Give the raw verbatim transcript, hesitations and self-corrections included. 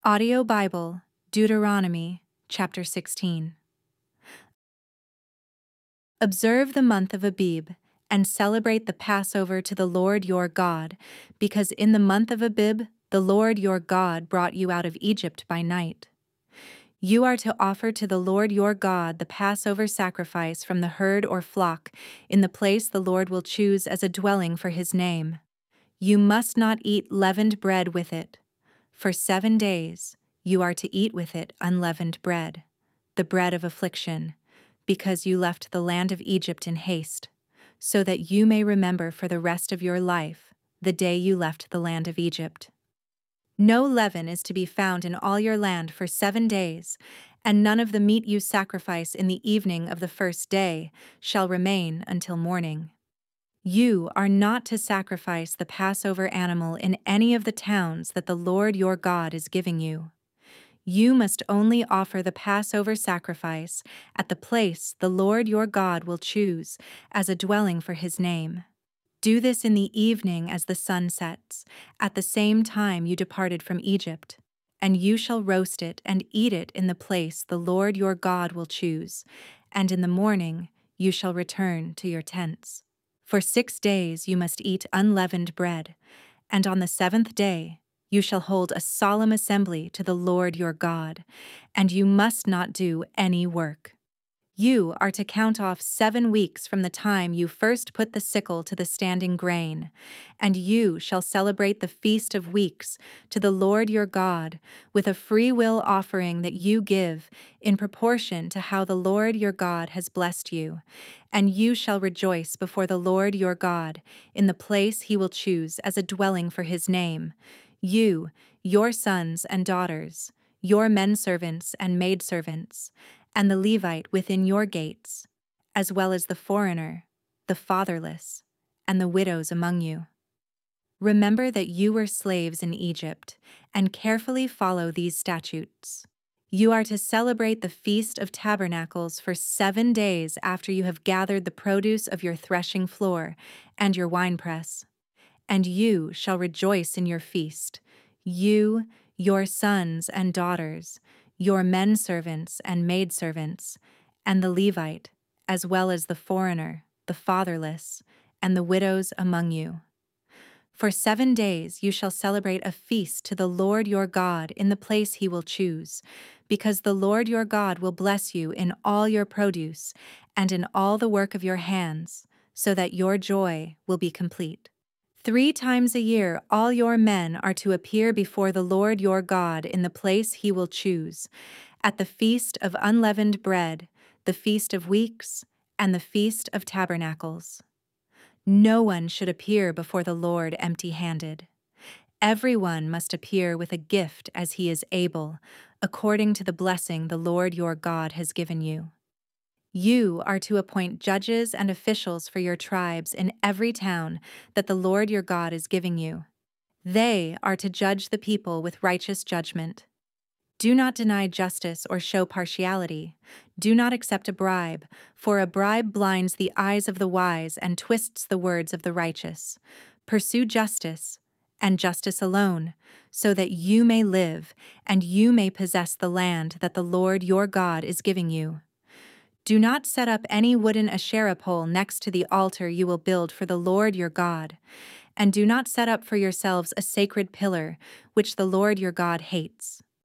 Audio Bible, Deuteronomy, chapter sixteen. Observe the month of Abib, and celebrate the Passover to the Lord your God, because in the month of Abib the Lord your God brought you out of Egypt by night. You are to offer to the Lord your God the Passover sacrifice from the herd or flock in the place the Lord will choose as a dwelling for his name. You must not eat leavened bread with it. For seven days you are to eat with it unleavened bread, the bread of affliction, because you left the land of Egypt in haste, so that you may remember for the rest of your life the day you left the land of Egypt. No leaven is to be found in all your land for seven days, and none of the meat you sacrifice in the evening of the first day shall remain until morning. You are not to sacrifice the Passover animal in any of the towns that the Lord your God is giving you. You must only offer the Passover sacrifice at the place the Lord your God will choose as a dwelling for his name. Do this in the evening as the sun sets, at the same time you departed from Egypt, and you shall roast it and eat it in the place the Lord your God will choose, and in the morning you shall return to your tents. For six days you must eat unleavened bread, and on the seventh day you shall hold a solemn assembly to the Lord your God, and you must not do any work. You are to count off seven weeks from the time you first put the sickle to the standing grain, and you shall celebrate the Feast of Weeks to the Lord your God with a free-will offering that you give in proportion to how the Lord your God has blessed you, and you shall rejoice before the Lord your God in the place he will choose as a dwelling for his name, you, your sons and daughters, your menservants and maidservants, and the Levite within your gates, as well as the foreigner, the fatherless, and the widows among you. Remember that you were slaves in Egypt, and carefully follow these statutes. You are to celebrate the Feast of Tabernacles for seven days after you have gathered the produce of your threshing floor and your winepress. And you shall rejoice in your feast, you, your sons and daughters, your menservants and maidservants, and the Levite, as well as the foreigner, the fatherless, and the widows among you. For seven days you shall celebrate a feast to the Lord your God in the place he will choose, because the Lord your God will bless you in all your produce and in all the work of your hands, so that your joy will be complete. Three times a year all your men are to appear before the Lord your God in the place he will choose, at the Feast of Unleavened Bread, the Feast of Weeks, and the Feast of Tabernacles. No one should appear before the Lord empty-handed. Everyone must appear with a gift as he is able, according to the blessing the Lord your God has given you. You are to appoint judges and officials for your tribes in every town that the Lord your God is giving you. They are to judge the people with righteous judgment. Do not deny justice or show partiality. Do not accept a bribe, for a bribe blinds the eyes of the wise and twists the words of the righteous. Pursue justice, and justice alone, so that you may live and you may possess the land that the Lord your God is giving you. Do not set up any wooden Asherah pole next to the altar you will build for the Lord your God, and do not set up for yourselves a sacred pillar, which the Lord your God hates.